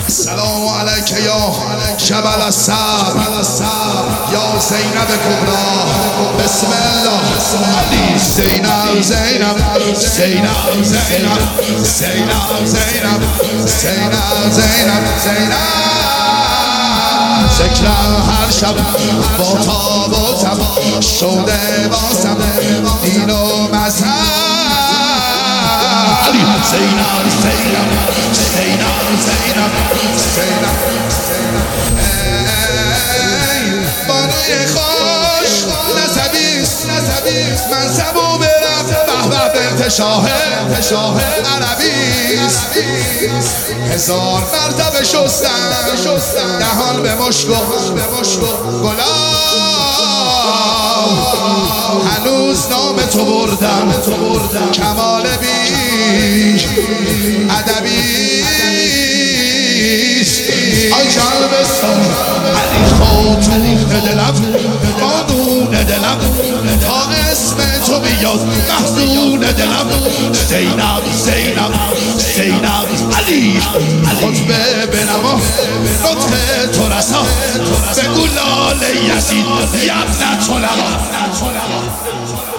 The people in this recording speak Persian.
سلام علیک یا جبل الصبر یا زینب کبرا بسم الله علی زینب زینب زینب زینب زینب زینب زینب زینب زینب ذکرم هر شب با تاب و تب شده بازم دین و مذهب علی زینب زینب زینب زینب زینب بانوی خوش نسبیست منصبو برم به بنت شاه عربیست هزار مرتبه شستم دهان به مشک و گلاب هنوز نام تو بردم کمال بی ادبیست آی جان بستان علی خاتون دلم قانون دلم تا اسم تو بیاد محزون دلم زینب زینب زینب علی خطبه بنما نطق تو رسا به گلال یزید یبنت علما